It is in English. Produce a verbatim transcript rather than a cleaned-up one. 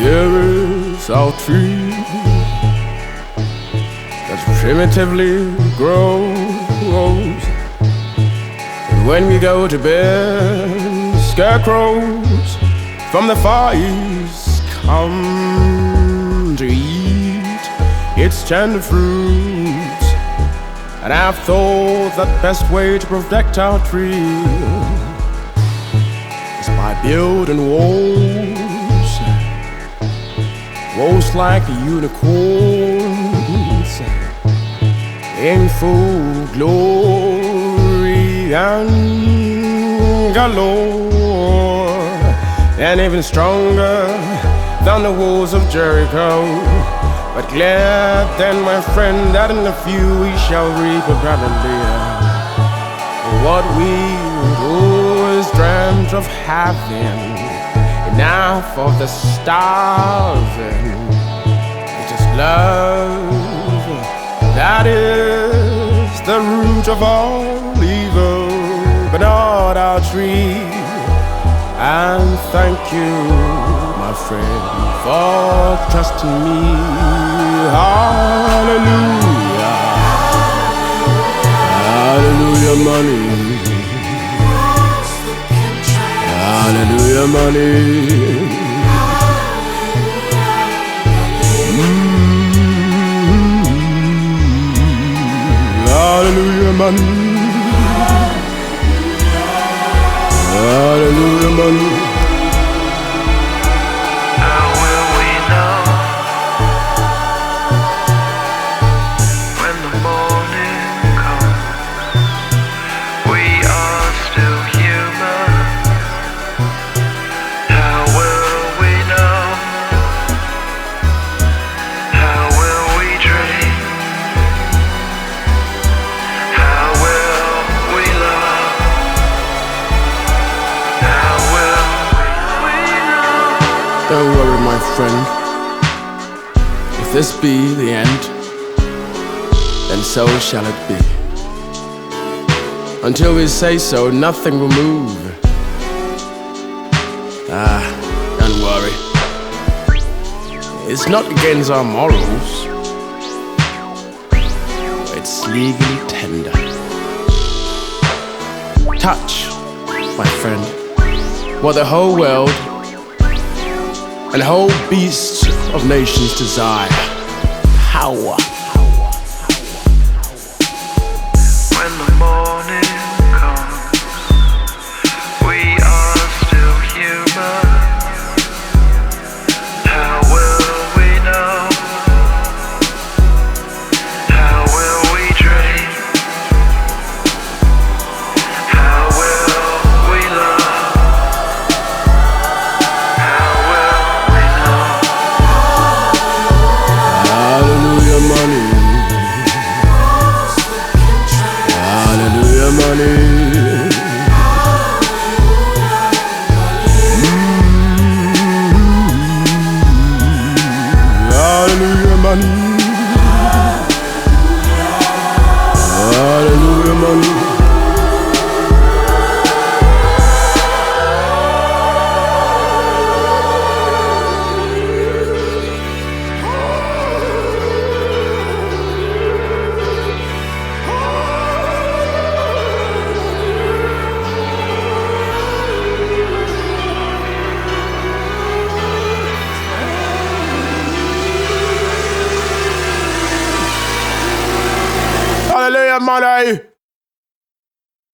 Here is our tree that primitively grows, and when we go to bed, scarecrows from the far east come to eat its tender fruits. And I've thought that the best way to protect our tree is by building walls, walls like unicorns in full glory and galore, and even stronger than the walls of Jericho. But glad then, my friend, that in a few we shall reap abundantly what we always dreamt of having, enough of the starving. It is love that is the root of all evil, but not our tree. And thank you, my friend, for trusting me. Hallelujah, hallelujah, money. Hallelujah, money. Mm-hmm. Hallelujah, money. Hallelujah, money. How will we know when the morning comes? We are still human. How will we know? How will we dream? How will we love? How will we know? Don't worry, my friend. If this be the end, then so shall it be. Until we say so, nothing will move. Ah, don't worry. It's not against our morals. It's legally tender. Touch, my friend, what the whole world and whole beasts of nations desire. Power. When the morning comes, we are still human. How will we know? How will we dream? How will we love? How will we know? Hallelujah, money. Hallelujah, money. Mm-hmm. Hallelujah, money. Hallelujah, money. Hallelujah, money.